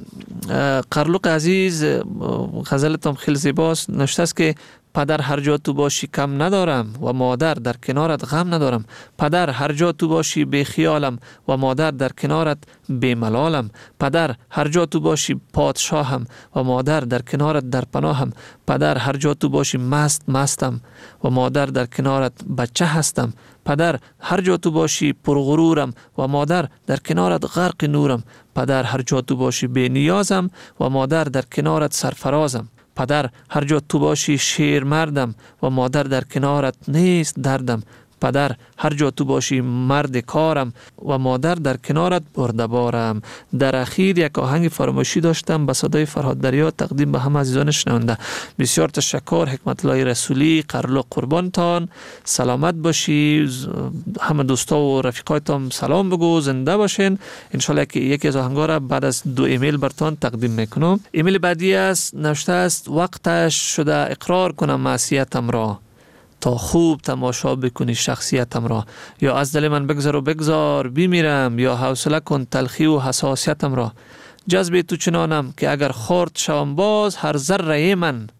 قرلق عزیز غزلتان خیلی زیباست. نوشته است که پدر هر جا تو باشی کم ندارم و مادر در کنارت غم ندارم. پدر هر جا تو باشی بی خیالم و مادر در کنارت بی ملالم. پدر هر جا تو باشی پادشاهم و مادر در کنارت در پناهم. پدر هر جا تو باشی مستم و مادر در کنارت بچه هستم. پدر هر جا تو باشی پرغرورم و مادر در کنارت غرق نورم. پدر هر جا تو باشی بی نیازم و مادر در کنارت سرفرازم. پدر هر جا تو باشی شیر مردم و مادر در کنارت نیست دردم. پدر هر جا تو باشی مرد کارم و مادر در کنارت بردبارم. در اخیر یک آهنگ فراموشی داشتم به صدای فرهاد دریا تقدیم به همه عزیزان شنونده. بسیار تشکر. حکمت الله رسولی، قرلو قربانتان، سلامت باشی. همه دوستا و رفیقایتان سلام بگو، زنده باشین. انشالله که یکی از آهنگا را بعد از 2 ایمیل برتان تقدیم میکنم. ایمیل بعدی است، نوشته است وقتش شده اقرار کنم معصیتم را، تا خوب تماشا بکنی شخصیتم را. یا از دل من بگذر و بگذار بمیرم، یا حوصله کن تلخی و حساسیتم را. جذب تو چنانم که اگر خورد شوم باز، هر ذره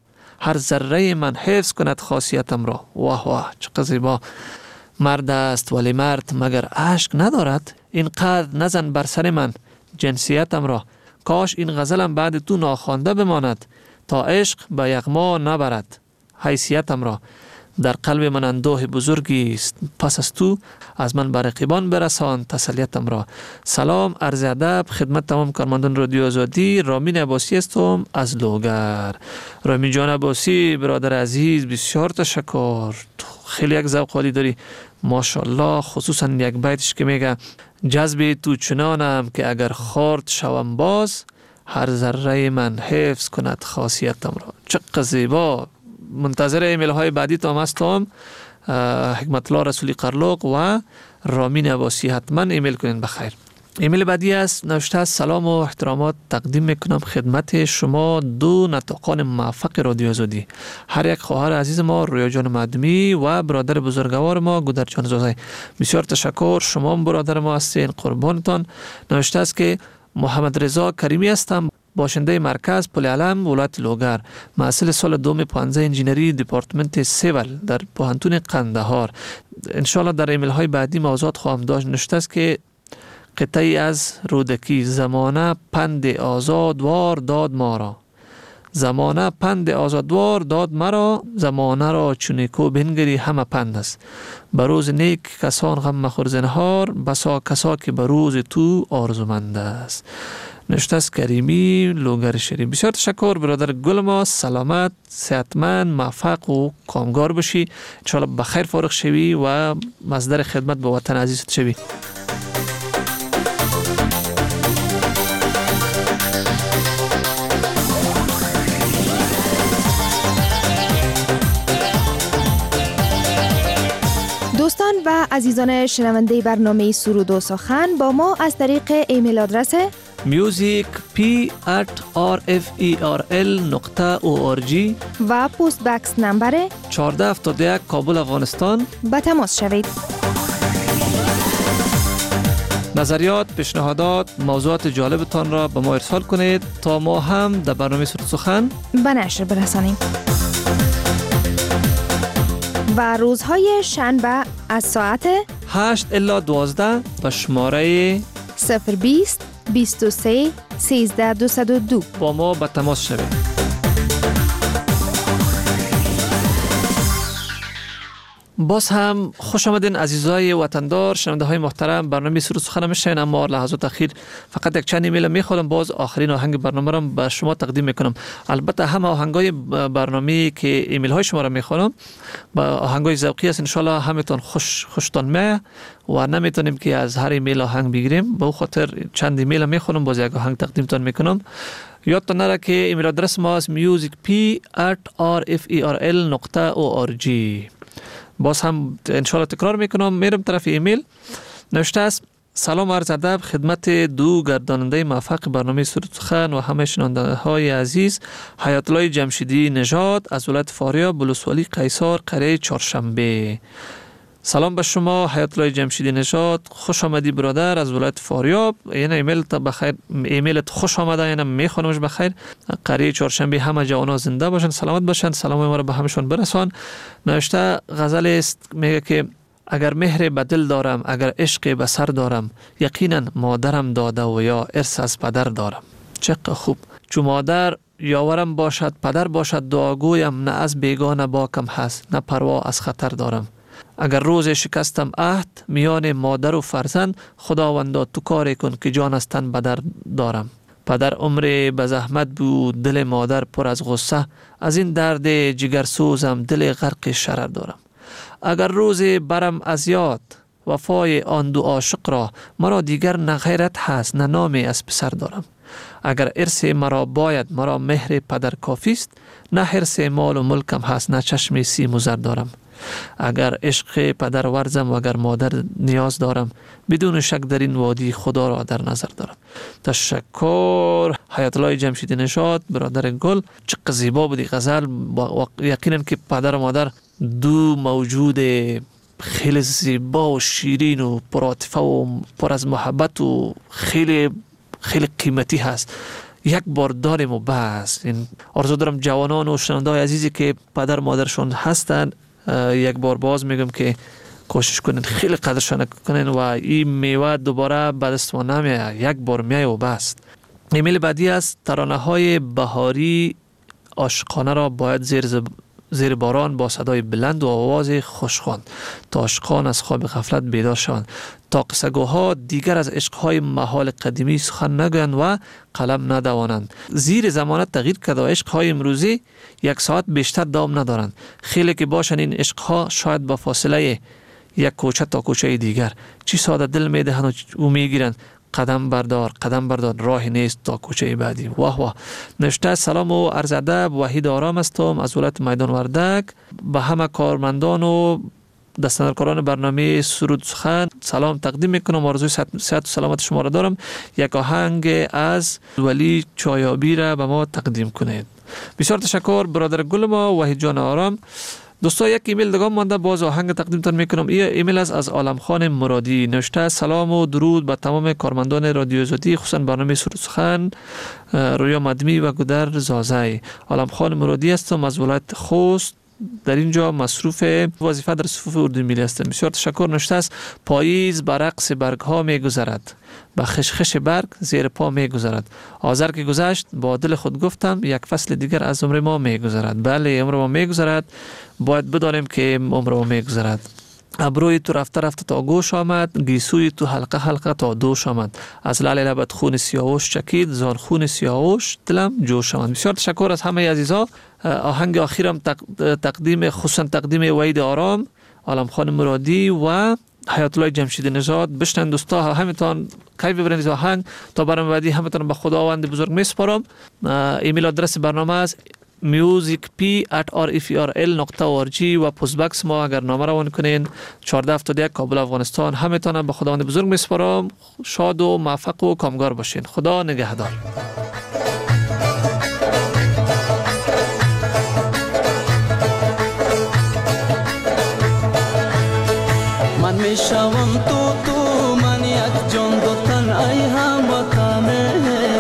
من حفظ کند خاصیتم را. واه واه چقدر زیبا. مرد است ولی مرد مگر اشک ندارد؟ اینقدر نزن بر سر من جنسیتم را. کاش این غزلم بعد تو ناخوانده بماند، تا عشق به یغما نبرد حیثیتم را. در قلب من اندوه بزرگی است، پس از تو از من بر رقیبان برسان تسلیتم را. سلام، عرض ادب خدمت تمام کارمندان رادیو آزادی. رامین عباسی هستم از لوگر. رامین جان عباسی برادر عزیز، بسیار تشکر. خیلی یک ذوق عالی داری ماشاءالله. خصوصا یک بیتش که میگه جذب تو چنانم که اگر خورد شوم باز، هر ذره من حفظ کند خاصیتم را. چقدر زیبا. منتظر ایمیل های بعدی تا هستم. حکمت الله رسولی قرلوق و رامین عباسی، حتما ایمیل کنین بخیر. ایمیل بعدی است، نوشته است سلام و احترامات تقدیم میکنم خدمت شما دو نطاقان موفق رادیو آزادی، هر یک خواهر عزیز ما رویا جان معدمی و برادر بزرگوار ما گودر جان زوزای. بسیار تشکر، شما برادر ما هستین، قربانتان. نوشته است که محمد رضا کریمی هستم، باشنده مرکز پل علم ولایت لوگر، محصل سال دوم 15 انجینری دپارتمنت سیول در پوهنتون قندهار. انشالله در ایمیل های بعدی موضوعات خواهم داشت. نوشته است که قطعی از رودکی، زمانه پند آزادوار داد ما را، زمانه پند آزادوار داد مرا، زمانه را چونیکو بنگری همه پند است. بروز نیک کسان غم مخور زنهار، بسا کسا که بروز تو آرزومند است. نوشته است کریمی لوگر شریف. بسیار تشکر برادر گل ما. سلامت، صحتمند، موفق و کامگار باشی. انشاءالله بخیر فارغ شوی و مصدر خدمت به وطن عزیزت شوی. دوستان و عزیزان شنونده برنامه سرود و سخن با ما از طریق ایمیل آدرس music@rferl.org و پست بکس نمبر 1471 کابل افغانستان به تماس شوید. نظریات، پیشنهادات، موضوعات جالبتان را به ما ارسال کنید تا ما هم در برنامه سرود سخن به نشر برسانیم. و روزهای شنبه از ساعت 8 الی 12 به شماره 020 23 13 202 با ما به تماس شوید. باز هم خوش آمدین عزیزای وطندار، شنونده های محترم. برنامه سرود سخن میشین، اما لحظات اخیر فقط یک چند ایمیل میخوام. باز آخرین آهنگ برنامه رو به شما تقدیم میکنم. البته همه آهنگای برنامه که ایمیل های شما رو میخوام با آهنگای ذوقی است، ان شاء الله همتون خوشتون میاد و نمیتونیم که از هر ایمیل آهنگ بگیریم. به خاطر چند ایمیل میخوام باز یک آهنگ تقدیمتون میکنم. یادتون نره که ایمیل آدرس ما است musicp@rferl.org. باز هم انشاءالله تکرار میکنم، میرم طرف ایمیل. نوشته است سلام عرض ادب خدمت دو گرداننده موفق برنامه سرود سخن و همه شنونده های عزیز. حیات الله جمشیدی نژاد از ولایت فاریاب ولسوالی قیصر قریه چهارشنبه. سلام به شما حیات الله جمشیدی نژاد، خوش آمدی برادر از ولایت فاریاب. یعنی ایمیل تا بخیر، ایمیلت خوش آمده، یعنی میخوانمش بخیر. قریه چهارشنبه همه جوانا زنده باشن، سلامت باشن. سلام ما رو به همشون برسان. نوشته غزل است، میگه که اگر مهر به دل دارم، اگر عشق به سر دارم، یقینا مادرم داده و یا ارث از پدر دارم. چقدر خوب. چون مادر یاورم باشد، پدر باشد دعاگویم، نه از بیگانه باکم هست، نه پروا از خطر دارم. اگر روز شکستم عهد میان مادر و فرزند، خداوندا تو کاری کن که جان از تن بدر دارم. پدر عمر به زحمت بود، دل مادر پر از غصه، از این درد جگر سوزم، دل غرق شرر دارم. اگر روز برم از یاد وفای آن دو عاشق را، مرا دیگر نه غیرت هست نه نامی از پسر دارم. اگر ارث مرا باید، مرا مهر پدر کافی است، نه حرص مال و ملکم هست نه چشم سیم و زر دارم. اگر عشق پدر ورزم و اگر مادر نیاز دارم، بدون شک در این وادی خدا را در نظر دارم. تشکر حیات الله جمشید نژاد، برادر گل. چقدر زیبا بودی غزل. یقینا که پدر و مادر دو موجود خیلی زیبا و شیرین و پرعاطفه و پر از محبت و خیلی قیمتی هست. یک بار داریم و بس. این آرزو دارم جوانان و شنونده‌های عزیزی که پدر مادرشون هستن، یک بار باز میگم که کوشش کنین خیلی قدرشان کنین و این میوه دوباره به دست ما نمیاد، یک بار میای و بس. ایمیل بعدی است: ترانه های بهاری عاشقانه را باید زیر باران با صدای بلند و آواز خوشخوان تا عاشقان از خواب غفلت بیدار شوند، تا قصه‌گوها دیگر از عشقهای محال قدیمی سخن نگویند و قلم ندوانند. زیر زمانت تغییر کرده و عشقهای امروزی یک ساعت بیشتر دوام ندارند. خیلی که باشن این عشقها شاید با فاصله یک کوچه تا کوچه دیگر، چی ساده دل میدهند و میگیرند قدم بردار راهی نیست تا کوچه بعدی. واه واه. نوشته: سلام و عرض ادب، وحید آرام هستم از ولایت میدان وردک. به همه کارمندان و دستاندرکاران برنامه سرود سخن سلام تقدیم میکنم. آرزوی صحت و سلامت شما را دارم. یک آهنگ از ولی چایابی را به ما تقدیم کنید. بسیار تشکر برادر گل ما وحید جان آرام. دوستا یک ایمیل دیگه مانده، باز آهنگ تقدیمتان میکنم. این ایمیل از عالم خان مرادی. نوشته: سلام و درود به تمام کارمندان رادیو آزادی، خصوصا برنامه سرود سخن، رویا مدمی و گودر زازای. عالم خان مرادی هستم از ولایت خوست. در اینجا مصروف وظیفه در صفوف اردوی ملی هستم. بسیار تشکر. نوشته است: پاییز بر رقص برگ ها می گذرد، با خشخش برگ زیر پا می گذرد. آذر که گذشت با دل خود گفتم، یک فصل دیگر از عمر ما می گذرد. بله، عمر ما می گذرد، باید بدانیم که عمر ما می گذرد. ابروی تو رفته رفته تا گوش آمد، گیسوی تو حلقه حلقه تا دوش آمد. از لعل لبت خون سیاوش چکید، زان خون سیاوش دلم جوش آمد. بسیار تشکر از همه عزیزا. آهنگ آخرم تقدیم، خصوصا تقدیم وحید آرام، عالم خان مرادی و حیات الله جمشید نژاد. بشنن دوستا، همتون کیف ببرید از آهنگ. تا برنامه بعدی همتون به خداوند بزرگ میسپارم. ایمیل آدرس برنامه است musicp@rfrl.org و پست باکس ما اگر نامه روان کنین 1471 کابل افغانستان. همتون به خداوند بزرگ میسپارم. شاد و موفق و کامگار باشین. خدا نگهدار. من میشوم تو من یک جان دو تن ای هموطنه.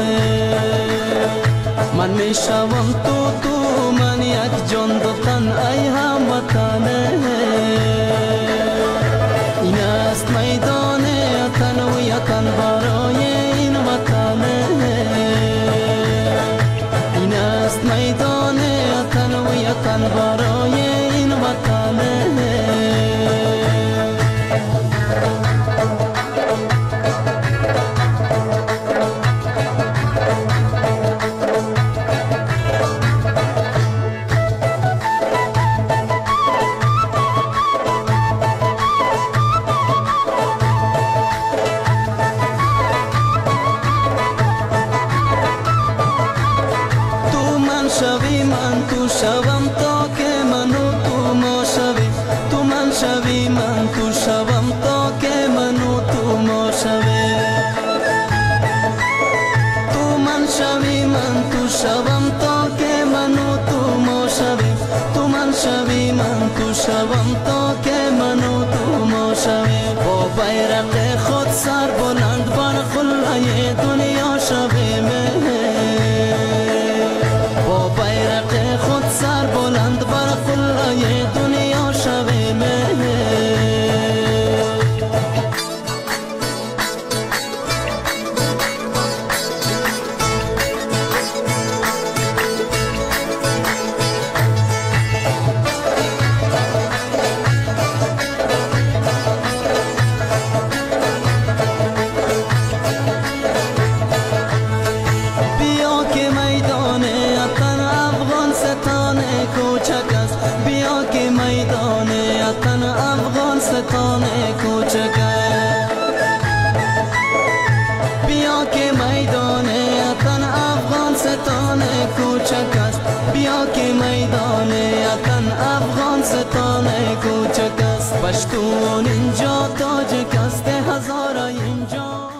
من میشوم تو من یک جان دو تن ای هموطنه. این است میدان تن و یکن برای این وطنه. این است میدان تن و یکن برای این وطنه. شوم تا که منو تو ما شوی، تو من شوی من تو شوم تا که منو تو ما شوی. تو من شوی من تو شوم تا که منو تو ما شوی. تو من شوی من تو شوم تا که منو تو ما شوی. با بیرق خود سر بلند بر قله دنیا شوی می. با بیرق خود سر بلند بر قله دنیا شوی می. بیا که میدان وطن افغانستان کوچک است، بیا که میدان وطن افغانستان کوچک است. پشتون اینجا